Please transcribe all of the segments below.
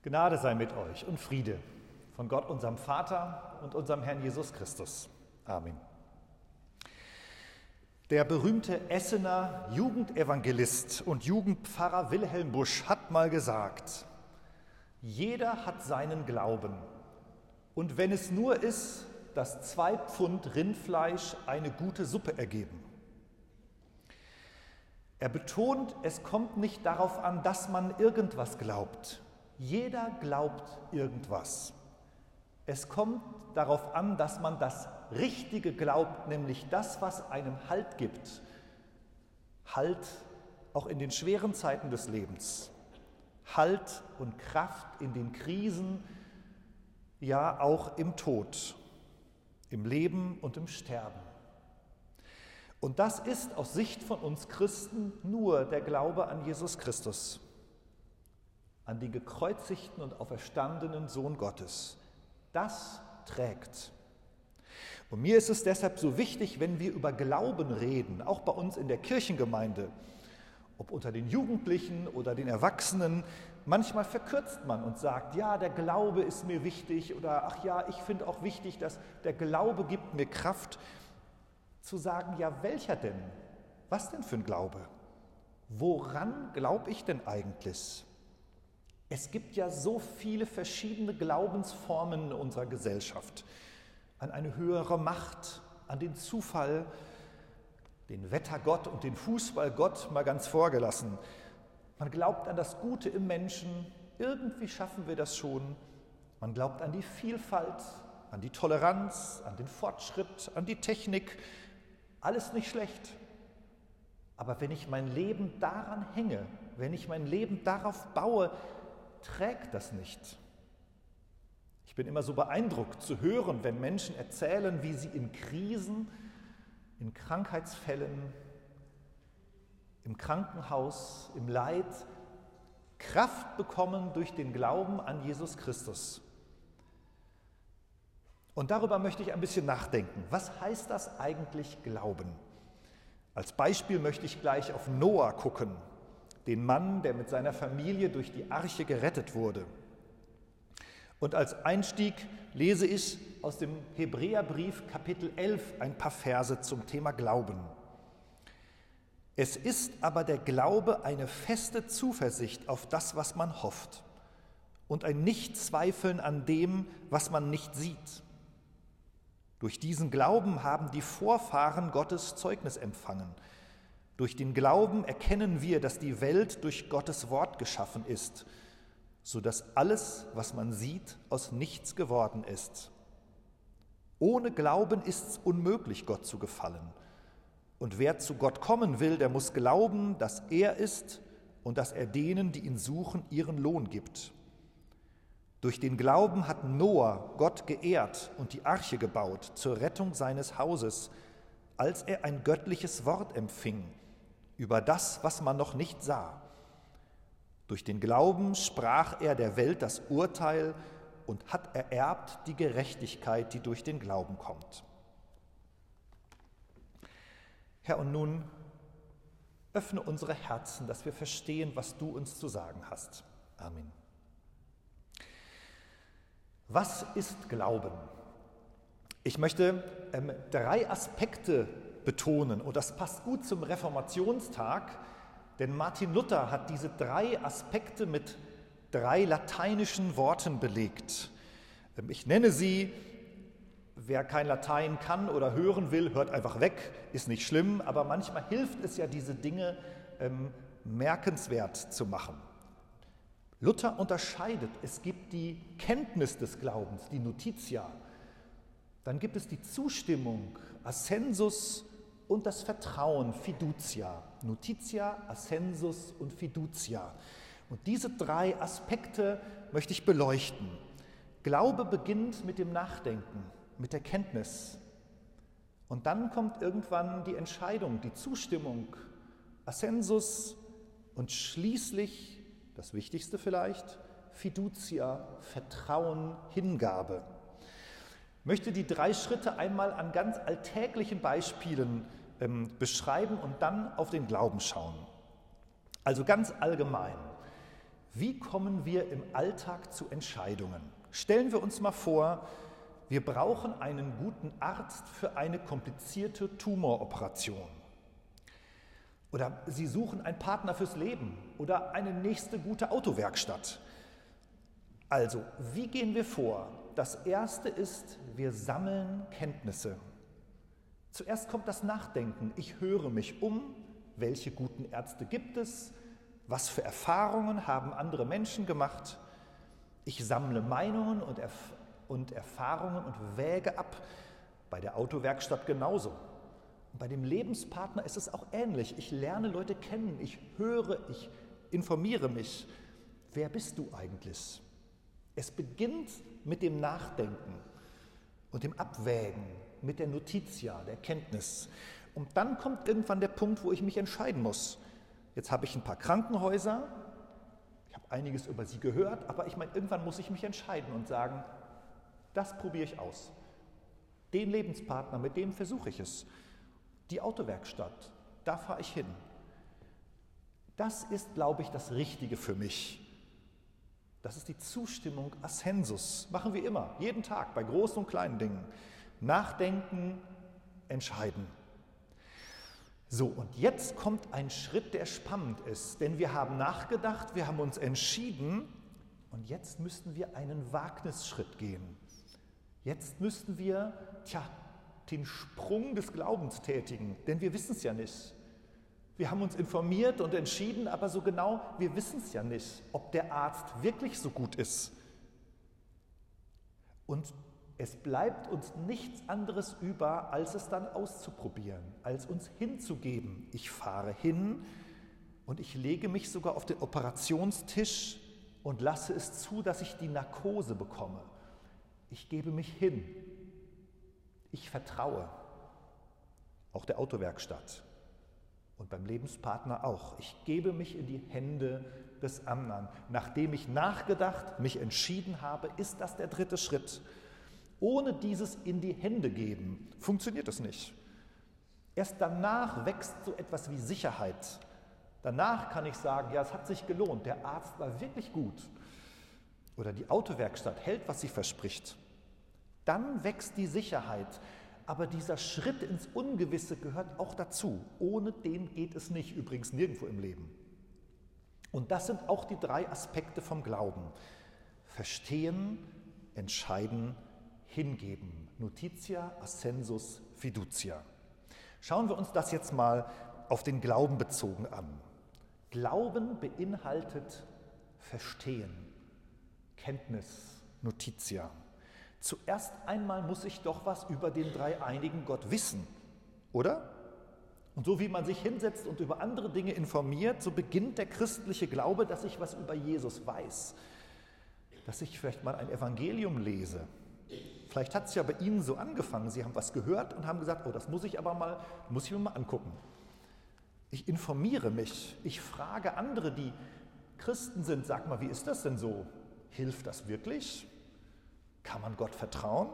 Gnade sei mit euch und Friede von Gott, unserem Vater und unserem Herrn Jesus Christus. Amen. Der berühmte Essener Jugendevangelist und Jugendpfarrer Wilhelm Busch hat mal gesagt: Jeder hat seinen Glauben, und wenn es nur ist, dass 2 Pfund Rindfleisch eine gute Suppe ergeben. Er betont, es kommt nicht darauf an, dass man irgendwas glaubt. Jeder glaubt irgendwas. Es kommt darauf an, dass man das Richtige glaubt, nämlich das, was einem Halt gibt. Halt auch in den schweren Zeiten des Lebens. Halt und Kraft in den Krisen, ja auch im Tod, im Leben und im Sterben. Und das ist aus Sicht von uns Christen nur der Glaube an Jesus Christus, an den gekreuzigten und auferstandenen Sohn Gottes. Das trägt. Und mir ist es deshalb so wichtig, wenn wir über Glauben reden, auch bei uns in der Kirchengemeinde, ob unter den Jugendlichen oder den Erwachsenen, manchmal verkürzt man und sagt, ja, der Glaube ist mir wichtig oder ach ja, ich finde auch wichtig, dass der Glaube gibt mir Kraft, zu sagen, ja, welcher denn? Was denn für ein Glaube? Woran glaube ich denn eigentlich? Es gibt ja so viele verschiedene Glaubensformen in unserer Gesellschaft. An eine höhere Macht, an den Zufall, den Wettergott und den Fußballgott mal ganz vorgelassen. Man glaubt an das Gute im Menschen, irgendwie schaffen wir das schon. Man glaubt an die Vielfalt, an die Toleranz, an den Fortschritt, an die Technik. Alles nicht schlecht. Aber wenn ich mein Leben daran hänge, wenn ich mein Leben darauf baue, trägt das nicht. Ich bin immer so beeindruckt zu hören, wenn Menschen erzählen, wie sie in Krisen, in Krankheitsfällen, im Krankenhaus, im Leid Kraft bekommen durch den Glauben an Jesus Christus. Und darüber möchte ich ein bisschen nachdenken. Was heißt das eigentlich Glauben? Als Beispiel möchte ich gleich auf Noah gucken, den Mann, der mit seiner Familie durch die Arche gerettet wurde. Und als Einstieg lese ich aus dem Hebräerbrief Kapitel 11 ein paar Verse zum Thema Glauben. Es ist aber der Glaube eine feste Zuversicht auf das, was man hofft, und ein Nichtzweifeln an dem, was man nicht sieht. Durch diesen Glauben haben die Vorfahren Gottes Zeugnis empfangen. Durch den Glauben erkennen wir, dass die Welt durch Gottes Wort geschaffen ist, sodass alles, was man sieht, aus nichts geworden ist. Ohne Glauben ist es unmöglich, Gott zu gefallen. Und wer zu Gott kommen will, der muss glauben, dass er ist und dass er denen, die ihn suchen, ihren Lohn gibt. Durch den Glauben hat Noah Gott geehrt und die Arche gebaut zur Rettung seines Hauses, als er ein göttliches Wort empfing über das, was man noch nicht sah. Durch den Glauben sprach er der Welt das Urteil und hat ererbt die Gerechtigkeit, die durch den Glauben kommt. Herr, und nun öffne unsere Herzen, dass wir verstehen, was du uns zu sagen hast. Amen. Was ist Glauben? Ich möchte 3 Aspekte betonen, und das passt gut zum Reformationstag, denn Martin Luther hat diese 3 Aspekte mit 3 lateinischen Worten belegt. Ich nenne sie, wer kein Latein kann oder hören will, hört einfach weg, ist nicht schlimm, aber manchmal hilft es ja, diese Dinge merkenswert zu machen. Luther unterscheidet, es gibt die Kenntnis des Glaubens, die Notitia, dann gibt es die Zustimmung, Assensus, und das Vertrauen, Fiducia. Notitia, Assensus und Fiducia. Und diese 3 Aspekte möchte ich beleuchten. Glaube beginnt mit dem Nachdenken, mit der Kenntnis. Und dann kommt irgendwann die Entscheidung, die Zustimmung, Assensus und schließlich, das Wichtigste vielleicht, Fiducia, Vertrauen, Hingabe. Ich möchte die 3 Schritte einmal an ganz alltäglichen Beispielen beschreiben und dann auf den Glauben schauen. Also ganz allgemein. Wie kommen wir im Alltag zu Entscheidungen? Stellen wir uns mal vor, wir brauchen einen guten Arzt für eine komplizierte Tumoroperation. Oder Sie suchen einen Partner fürs Leben oder eine nächste gute Autowerkstatt. Also, wie gehen wir vor? Das Erste ist, wir sammeln Kenntnisse. Zuerst kommt das Nachdenken. Ich höre mich um, welche guten Ärzte gibt es, was für Erfahrungen haben andere Menschen gemacht. Ich sammle Meinungen und Erfahrungen und wäge ab. Bei der Autowerkstatt genauso. Und bei dem Lebenspartner ist es auch ähnlich. Ich lerne Leute kennen, ich höre, ich informiere mich. Wer bist du eigentlich? Es beginnt mit dem Nachdenken und dem Abwägen, mit der Notitia, der Kenntnis. Und dann kommt irgendwann der Punkt, wo ich mich entscheiden muss. Jetzt habe ich ein paar Krankenhäuser, ich habe einiges über sie gehört, aber ich meine, irgendwann muss ich mich entscheiden und sagen, das probiere ich aus. Den Lebenspartner, mit dem versuche ich es. Die Autowerkstatt, da fahre ich hin. Das ist, glaube ich, das Richtige für mich. Das ist die Zustimmung Ascensus. Machen wir immer, jeden Tag, bei großen und kleinen Dingen. Nachdenken, entscheiden. So, und jetzt kommt ein Schritt, der spannend ist, denn wir haben nachgedacht, wir haben uns entschieden und jetzt müssten wir einen Wagnisschritt gehen. Jetzt müssten wir, den Sprung des Glaubens tätigen, denn wir wissen es ja nicht. Wir haben uns informiert und entschieden, aber so genau, wir wissen es ja nicht, ob der Arzt wirklich so gut ist. Und es bleibt uns nichts anderes über, als es dann auszuprobieren, als uns hinzugeben. Ich fahre hin und ich lege mich sogar auf den Operationstisch und lasse es zu, dass ich die Narkose bekomme. Ich gebe mich hin. Ich vertraue. Auch der Autowerkstatt. Und beim Lebenspartner auch. Ich gebe mich in die Hände des anderen. Nachdem ich nachgedacht, mich entschieden habe, ist das der dritte Schritt. Ohne dieses in die Hände geben funktioniert es nicht. Erst danach wächst so etwas wie Sicherheit. Danach kann ich sagen, ja, es hat sich gelohnt, der Arzt war wirklich gut. Oder die Autowerkstatt hält, was sie verspricht. Dann wächst die Sicherheit. Aber dieser Schritt ins Ungewisse gehört auch dazu. Ohne den geht es nicht, übrigens nirgendwo im Leben. Und das sind auch die 3 Aspekte vom Glauben. Verstehen, entscheiden, hingeben. Notitia, Ascensus, Fiducia. Schauen wir uns das jetzt mal auf den Glauben bezogen an. Glauben beinhaltet Verstehen, Kenntnis, Notitia. Zuerst einmal muss ich doch was über den dreieinigen Gott wissen, oder? Und so wie man sich hinsetzt und über andere Dinge informiert, so beginnt der christliche Glaube, dass ich was über Jesus weiß. Dass ich vielleicht mal ein Evangelium lese. Vielleicht hat es ja bei Ihnen so angefangen, Sie haben was gehört und haben gesagt, oh, das muss ich mir mal angucken. Ich informiere mich, ich frage andere, die Christen sind, sag mal, wie ist das denn so? Hilft das wirklich? Kann man Gott vertrauen?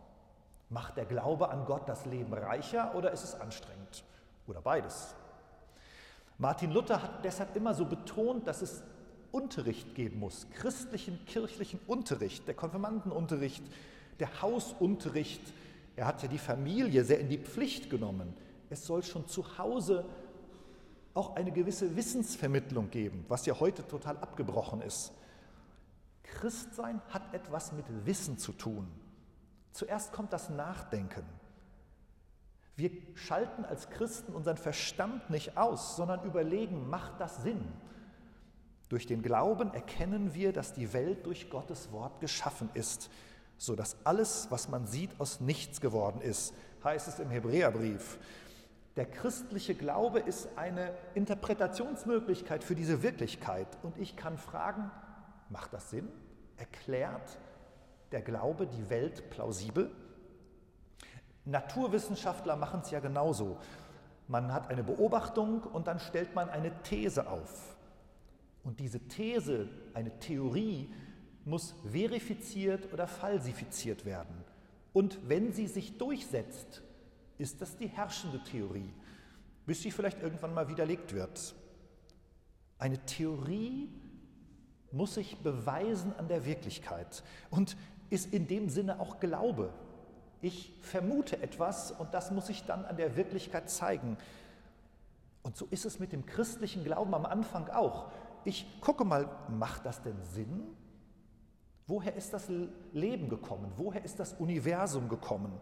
Macht der Glaube an Gott das Leben reicher oder ist es anstrengend? Oder beides. Martin Luther hat deshalb immer so betont, dass es Unterricht geben muss, christlichen, kirchlichen Unterricht, der Konfirmandenunterricht, der Hausunterricht. Er hat ja die Familie sehr in die Pflicht genommen. Es soll schon zu Hause auch eine gewisse Wissensvermittlung geben, was ja heute total abgebrochen ist. Christsein hat etwas mit Wissen zu tun. Zuerst kommt das Nachdenken. Wir schalten als Christen unseren Verstand nicht aus, sondern überlegen, macht das Sinn? Durch den Glauben erkennen wir, dass die Welt durch Gottes Wort geschaffen ist, sodass alles, was man sieht, aus nichts geworden ist, heißt es im Hebräerbrief. Der christliche Glaube ist eine Interpretationsmöglichkeit für diese Wirklichkeit. Und ich kann fragen, macht das Sinn? Erklärt der Glaube die Welt plausibel? Naturwissenschaftler machen es ja genauso. Man hat eine Beobachtung und dann stellt man eine These auf. Und diese These, eine Theorie, muss verifiziert oder falsifiziert werden. Und wenn sie sich durchsetzt, ist das die herrschende Theorie, bis sie vielleicht irgendwann mal widerlegt wird. Eine Theorie muss sich beweisen an der Wirklichkeit und ist in dem Sinne auch Glaube. Ich vermute etwas und das muss sich dann an der Wirklichkeit zeigen. Und so ist es mit dem christlichen Glauben am Anfang auch. Ich gucke mal, macht das denn Sinn? Woher ist das Leben gekommen? Woher ist das Universum gekommen?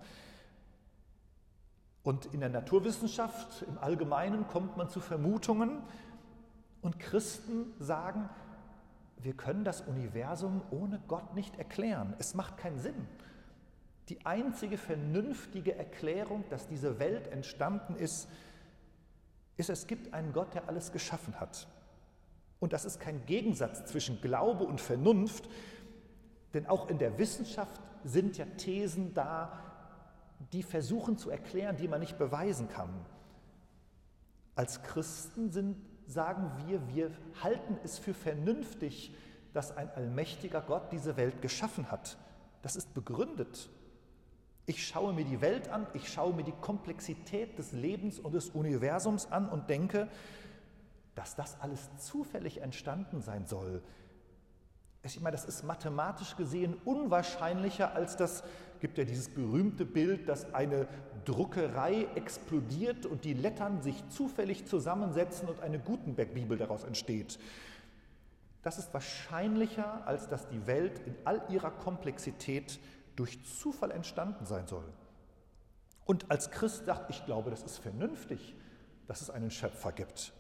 Und in der Naturwissenschaft im Allgemeinen kommt man zu Vermutungen und Christen sagen, wir können das Universum ohne Gott nicht erklären. Es macht keinen Sinn. Die einzige vernünftige Erklärung, dass diese Welt entstanden ist, es gibt einen Gott, der alles geschaffen hat. Und das ist kein Gegensatz zwischen Glaube und Vernunft, denn auch in der Wissenschaft sind ja Thesen da, die versuchen zu erklären, die man nicht beweisen kann. Als Christen sagen wir halten es für vernünftig, dass ein allmächtiger Gott diese Welt geschaffen hat. Das ist begründet. Ich schaue mir die Welt an, ich schaue mir die Komplexität des Lebens und des Universums an und denke, dass das alles zufällig entstanden sein soll. Ich meine, das ist mathematisch gesehen unwahrscheinlicher als das, gibt ja dieses berühmte Bild, dass eine Druckerei explodiert und die Lettern sich zufällig zusammensetzen und eine Gutenberg-Bibel daraus entsteht. Das ist wahrscheinlicher, als dass die Welt in all ihrer Komplexität durch Zufall entstanden sein soll. Und als Christ sagt, ich glaube, das ist vernünftig, dass es einen Schöpfer gibt.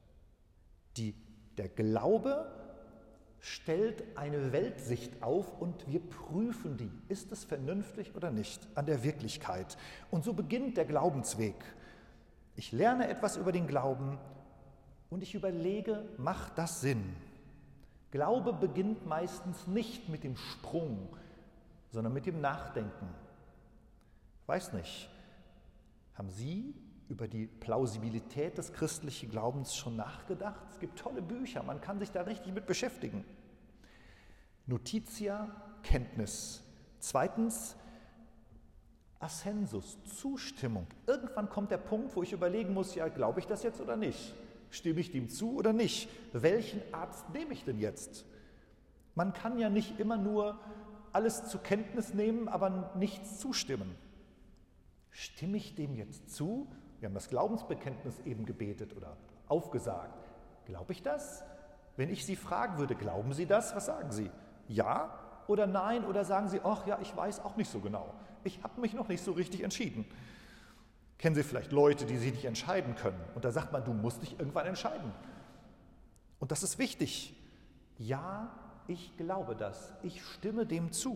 Der Glaube stellt eine Weltsicht auf und wir prüfen die. Ist es vernünftig oder nicht an der Wirklichkeit? Und so beginnt der Glaubensweg. Ich lerne etwas über den Glauben und ich überlege, macht das Sinn? Glaube beginnt meistens nicht mit dem Sprung, sondern mit dem Nachdenken. Ich weiß nicht, haben Sie über die Plausibilität des christlichen Glaubens schon nachgedacht? Es gibt tolle Bücher, man kann sich da richtig mit beschäftigen. Notitia, Kenntnis. Zweitens, Assensus, Zustimmung. Irgendwann kommt der Punkt, wo ich überlegen muss, ja, glaube ich das jetzt oder nicht? Stimme ich dem zu oder nicht? Welchen Arzt nehme ich denn jetzt? Man kann ja nicht immer nur alles zur Kenntnis nehmen, aber nichts zustimmen. Stimme ich dem jetzt zu? Wir haben das Glaubensbekenntnis eben gebetet oder aufgesagt. Glaube ich das? Wenn ich Sie fragen würde, glauben Sie das? Was sagen Sie? Ja oder nein? Oder sagen Sie, ach ja, ich weiß auch nicht so genau. Ich habe mich noch nicht so richtig entschieden. Kennen Sie vielleicht Leute, die sich nicht entscheiden können? Und da sagt man, du musst dich irgendwann entscheiden. Und das ist wichtig. Ja, ich glaube das. Ich stimme dem zu.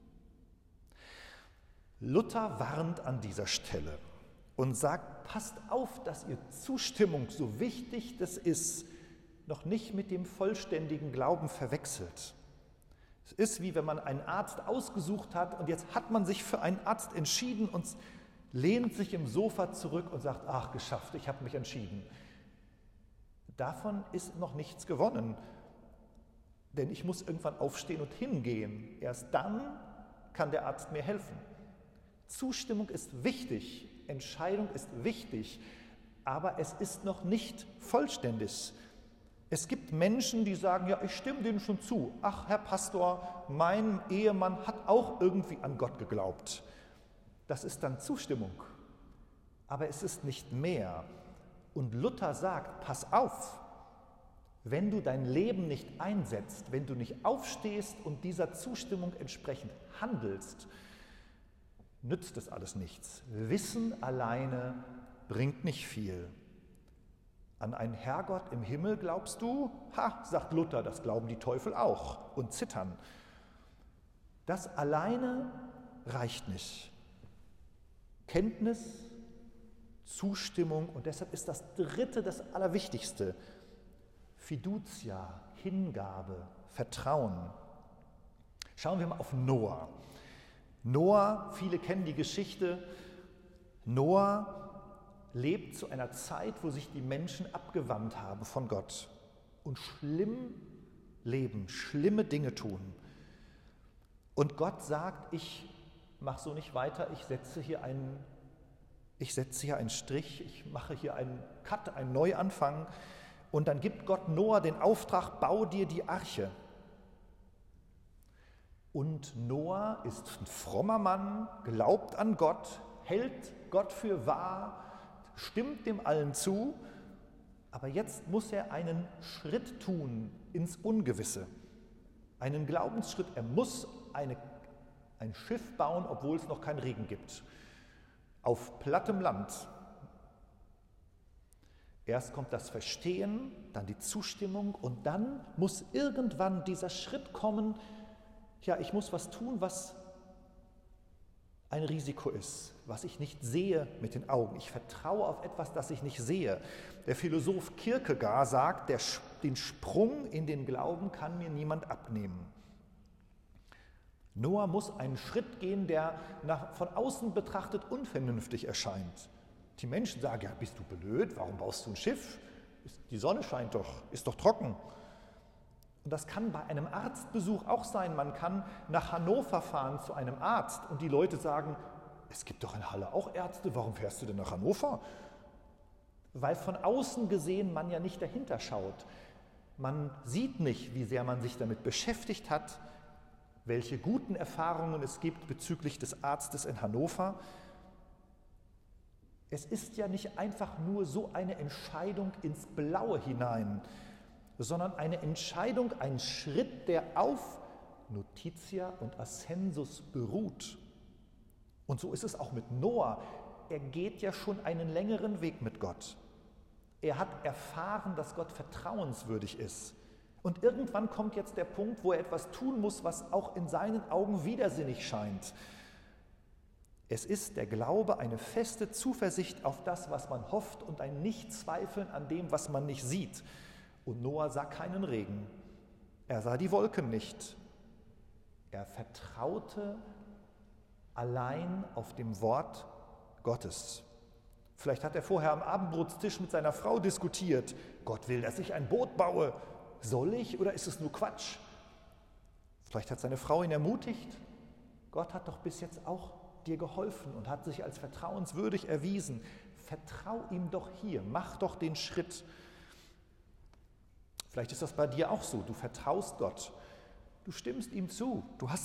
Luther warnt an dieser Stelle und sagt, passt auf, dass ihr Zustimmung, so wichtig das ist, noch nicht mit dem vollständigen Glauben verwechselt. Es ist wie wenn man einen Arzt ausgesucht hat und jetzt hat man sich für einen Arzt entschieden und lehnt sich im Sofa zurück und sagt, ach, geschafft, ich habe mich entschieden. Davon ist noch nichts gewonnen, denn ich muss irgendwann aufstehen und hingehen. Erst dann kann der Arzt mir helfen. Zustimmung ist wichtig, Entscheidung ist wichtig, aber es ist noch nicht vollständig. Es gibt Menschen, die sagen, ja, ich stimme denen schon zu. Ach, Herr Pastor, mein Ehemann hat auch irgendwie an Gott geglaubt. Das ist dann Zustimmung, aber es ist nicht mehr. Und Luther sagt, pass auf, wenn du dein Leben nicht einsetzt, wenn du nicht aufstehst und dieser Zustimmung entsprechend handelst, nützt es alles nichts. Wissen alleine bringt nicht viel. An einen Herrgott im Himmel glaubst du? Ha, sagt Luther, das glauben die Teufel auch und zittern. Das alleine reicht nicht. Kenntnis, Zustimmung und deshalb ist das Dritte das Allerwichtigste. Fiducia, Hingabe, Vertrauen. Schauen wir mal auf Noah. Noah, viele kennen die Geschichte. Noah lebt zu einer Zeit, wo sich die Menschen abgewandt haben von Gott und schlimm leben, schlimme Dinge tun. Und Gott sagt, ich mache so nicht weiter, ich setze hier einen Strich, ich mache hier einen Cut, einen Neuanfang. Und dann gibt Gott Noah den Auftrag, bau dir die Arche. Und Noah ist ein frommer Mann, glaubt an Gott, hält Gott für wahr, stimmt dem allen zu, aber jetzt muss er einen Schritt tun ins Ungewisse, einen Glaubensschritt. Er muss ein Schiff bauen, obwohl es noch keinen Regen gibt, auf plattem Land. Erst kommt das Verstehen, dann die Zustimmung und dann muss irgendwann dieser Schritt kommen, ja, ich muss was tun, was ein Risiko ist, was ich nicht sehe mit den Augen. Ich vertraue auf etwas, das ich nicht sehe. Der Philosoph Kierkegaard sagt, den Sprung in den Glauben kann mir niemand abnehmen. Noah muss einen Schritt gehen, der von außen betrachtet unvernünftig erscheint. Die Menschen sagen, ja, bist du blöd, warum baust du ein Schiff? Die Sonne scheint doch, ist doch trocken. Und das kann bei einem Arztbesuch auch sein. Man kann nach Hannover fahren zu einem Arzt und die Leute sagen, es gibt doch in Halle auch Ärzte, warum fährst du denn nach Hannover? Weil von außen gesehen man ja nicht dahinter schaut. Man sieht nicht, wie sehr man sich damit beschäftigt hat, welche guten Erfahrungen es gibt bezüglich des Arztes in Hannover. Es ist ja nicht einfach nur so eine Entscheidung ins Blaue hinein, sondern eine Entscheidung, ein Schritt, der auf Notitia und Ascensus beruht. Und so ist es auch mit Noah. Er geht ja schon einen längeren Weg mit Gott. Er hat erfahren, dass Gott vertrauenswürdig ist. Und irgendwann kommt jetzt der Punkt, wo er etwas tun muss, was auch in seinen Augen widersinnig scheint. Es ist der Glaube, eine feste Zuversicht auf das, was man hofft und ein Nichtzweifeln an dem, was man nicht sieht. Und Noah sah keinen Regen, er sah die Wolken nicht. Er vertraute allein auf dem Wort Gottes. Vielleicht hat er vorher am Abendbrotstisch mit seiner Frau diskutiert. Gott will, dass ich ein Boot baue. Soll ich oder ist es nur Quatsch? Vielleicht hat seine Frau ihn ermutigt. Gott hat doch bis jetzt auch dir geholfen und hat sich als vertrauenswürdig erwiesen. Vertrau ihm doch hier, mach doch den Schritt. Vielleicht ist das bei dir auch so, du vertraust Gott, du stimmst ihm zu,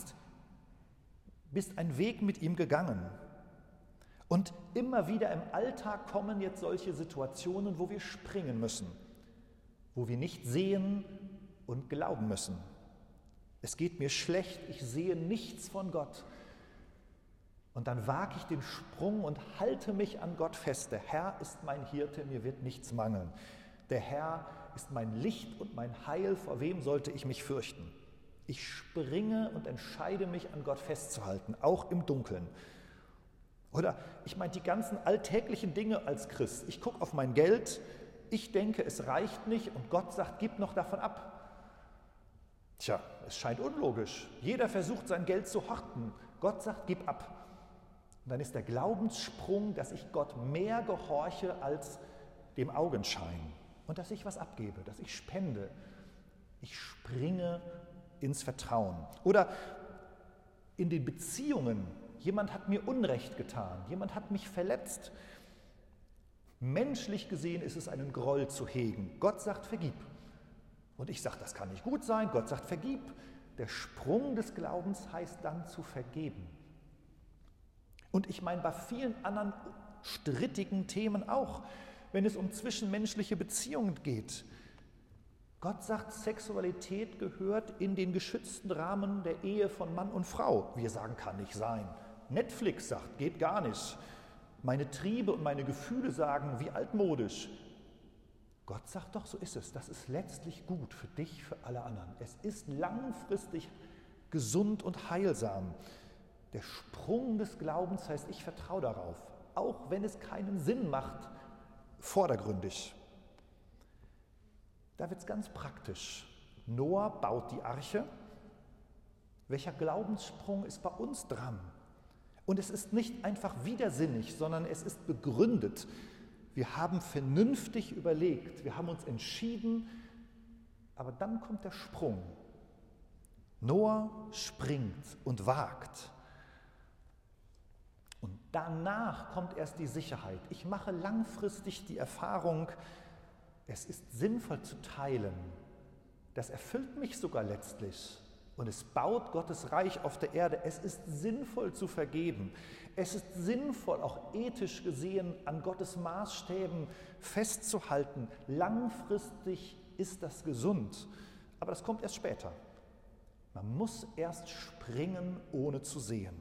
bist einen Weg mit ihm gegangen. Und immer wieder im Alltag kommen jetzt solche Situationen, wo wir springen müssen, wo wir nicht sehen und glauben müssen. Es geht mir schlecht, ich sehe nichts von Gott. Und dann wage ich den Sprung und halte mich an Gott fest. Der Herr ist mein Hirte, mir wird nichts mangeln. Der Herr ist mein Licht und mein Heil, vor wem sollte ich mich fürchten? Ich springe und entscheide mich, an Gott festzuhalten, auch im Dunkeln. Oder ich meine die ganzen alltäglichen Dinge als Christ. Ich gucke auf mein Geld, ich denke, es reicht nicht und Gott sagt, gib noch davon ab. Tja, es scheint unlogisch. Jeder versucht, sein Geld zu horten. Gott sagt, gib ab. Und dann ist der Glaubenssprung, dass ich Gott mehr gehorche als dem Augenschein. Und dass ich was abgebe, dass ich spende. Ich springe ins Vertrauen. Oder in den Beziehungen. Jemand hat mir Unrecht getan, jemand hat mich verletzt. Menschlich gesehen ist es einen Groll zu hegen. Gott sagt, vergib. Und ich sage, das kann nicht gut sein. Gott sagt, vergib. Der Sprung des Glaubens heißt dann zu vergeben. Und ich meine bei vielen anderen strittigen Themen auch, wenn es um zwischenmenschliche Beziehungen geht. Gott sagt, Sexualität gehört in den geschützten Rahmen der Ehe von Mann und Frau. Wir sagen, kann nicht sein. Netflix sagt, geht gar nicht. Meine Triebe und meine Gefühle sagen, wie altmodisch. Gott sagt doch, so ist es. Das ist letztlich gut für dich, für alle anderen. Es ist langfristig gesund und heilsam. Der Sprung des Glaubens heißt, ich vertraue darauf, auch wenn es keinen Sinn macht, vordergründig. Da wird es ganz praktisch. Noah baut die Arche. Welcher Glaubenssprung ist bei uns dran? Und es ist nicht einfach widersinnig, sondern es ist begründet. Wir haben vernünftig überlegt, wir haben uns entschieden, aber dann kommt der Sprung. Noah springt und wagt. Und danach kommt erst die Sicherheit. Ich mache langfristig die Erfahrung, es ist sinnvoll zu teilen. Das erfüllt mich sogar letztlich. und es baut Gottes Reich auf der Erde. Es ist sinnvoll zu vergeben. Es ist sinnvoll, auch ethisch gesehen, an Gottes Maßstäben festzuhalten. Langfristig ist das gesund, aber das kommt erst später. Man muss erst springen, ohne zu sehen.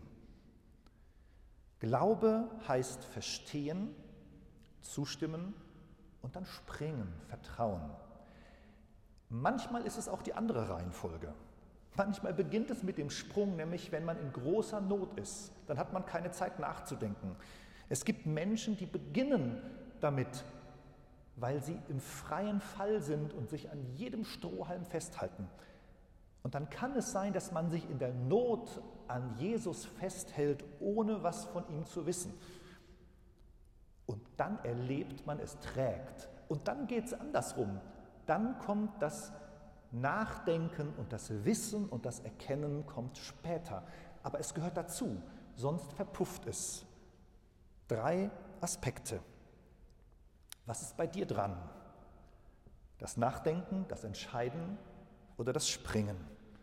Glaube heißt verstehen, zustimmen und dann springen, vertrauen. Manchmal ist es auch die andere Reihenfolge. Manchmal beginnt es mit dem Sprung, nämlich wenn man in großer Not ist. Dann hat man keine Zeit nachzudenken. Es gibt Menschen, die beginnen damit, weil sie im freien Fall sind und sich an jedem Strohhalm festhalten. Und dann kann es sein, dass man sich in der Not an Jesus festhält, ohne was von ihm zu wissen. Und dann erlebt man, es trägt. Und dann geht es andersrum. Dann kommt das Nachdenken und das Wissen und das Erkennen kommt später. Aber es gehört dazu, sonst verpufft es. 3 Aspekte. Was ist bei dir dran? Das Nachdenken, das Entscheiden oder das Springen?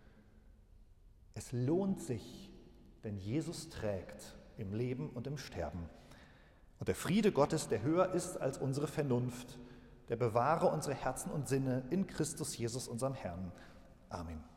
Es lohnt sich, denn Jesus trägt im Leben und im Sterben. Und der Friede Gottes, der höher ist als unsere Vernunft, der bewahre unsere Herzen und Sinne in Christus Jesus, unserem Herrn. Amen.